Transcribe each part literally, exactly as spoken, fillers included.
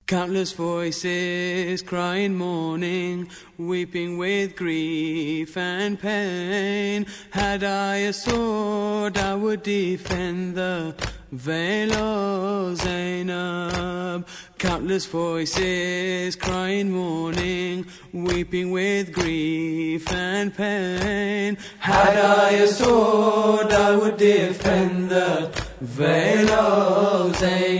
Countless voices crying, mourning, weeping with grief and pain. Had I a sword, I would defend the veil of Zainab. Countless voices crying, mourning, weeping with grief and pain. Had I a sword, I would defend the veil of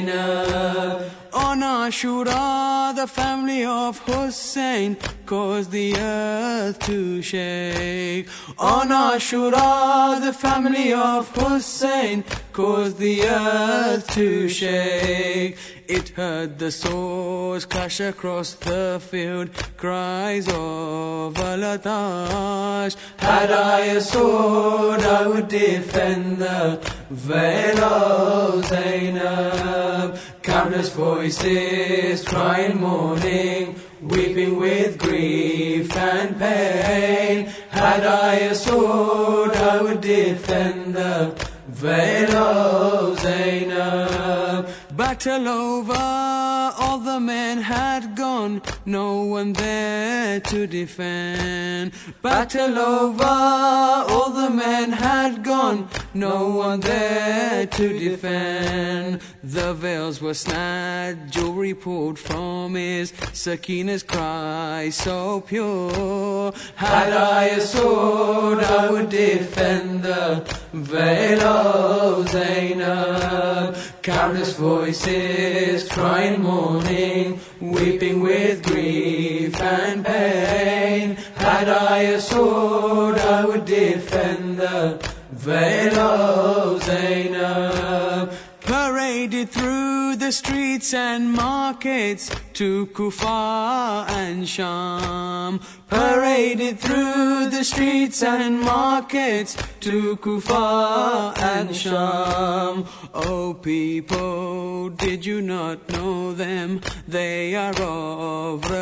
Zainab. On Ashura, the family of Hussein caused the earth to shake. On Ashura, the family of Hussein caused the earth to shake. It heard the swords clash across the field, cries of Al-Atash. Had I a sword, I would defend the veil of Zainab. Countless voices crying, mourning, weeping with grief and pain. Had I a sword, I would defend the veil of Zainab. Battle over, all the men had gone, no one there to defend. Battle over, all the men had gone, no one there to defend. The veils were snatched, jewelry pulled from his, Sakina's cry so pure. Had I a sword, I would defend the veil of Zainab. Countless voices crying, mourning, weeping with grief and pain. Had I a sword, I would defend the veil of Zainab. Paraded through the streets and markets to Kufa and Sham. Paraded through the streets and markets to Kufa and Sham. Oh people, did you not know them? They are of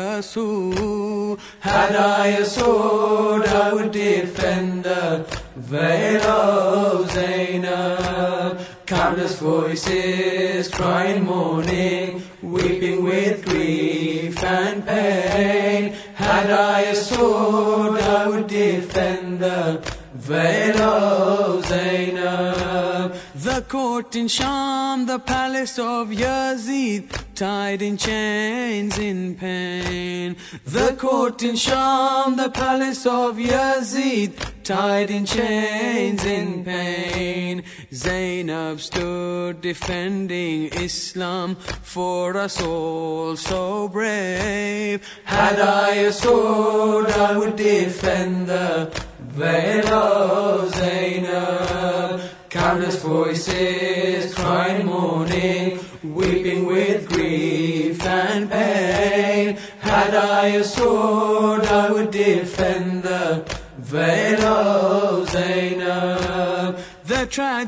Rasul. Had I a sword, I would defend the veil of Zainab. Countless voices crying, mourning, weeping with grief and pain. Had I a sword, I would defend the veil of Zainab. The court in Sham, the palace of Yazid, tied in chains in pain. The court in Sham, the palace of Yazid, tied in chains in pain. Zainab stood defending Islam for us all so brave. Had I a sword, I would defend the veil of Zainab. Countless voices crying, mourning, weeping with grief and pain. Had I a sword, I would defend the veil of Zainab. The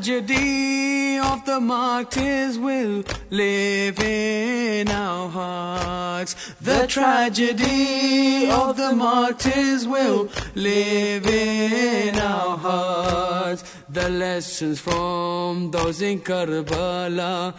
tragedy of the martyrs will live in our hearts. The tragedy of the martyrs will live in our hearts. The lessons from those in Karbala,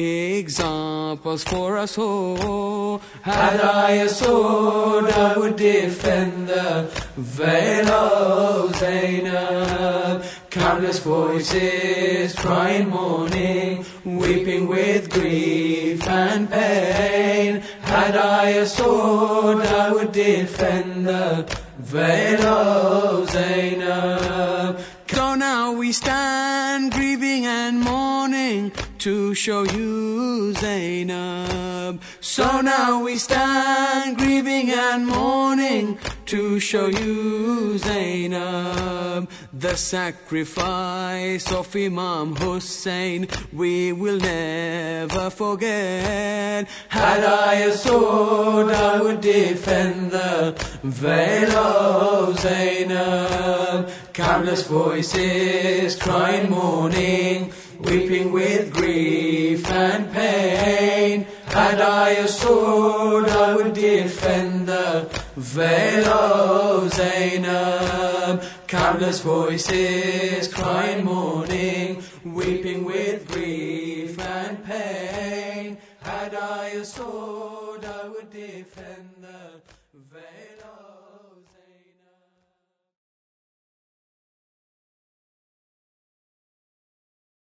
examples for us all. Had I a sword, I would defend the veil of Zainab. Countless voices crying, mourning, weeping with grief and pain. Had I a sword, I would defend the veil of Zainab. So now we stand grieving and mourning to show you Zainab. So now we stand grieving and mourning to show you Zainab. The sacrifice of Imam Hussein we will never forget. Had I a sword, I would defend the veil of Zainab. Countless voices crying, mourning, weeping with grief and pain. Had I a sword, I would defend the veil of Zainab. Countless voices crying, mourning, weeping with grief and pain. Had I a sword, sword I would defend the veil of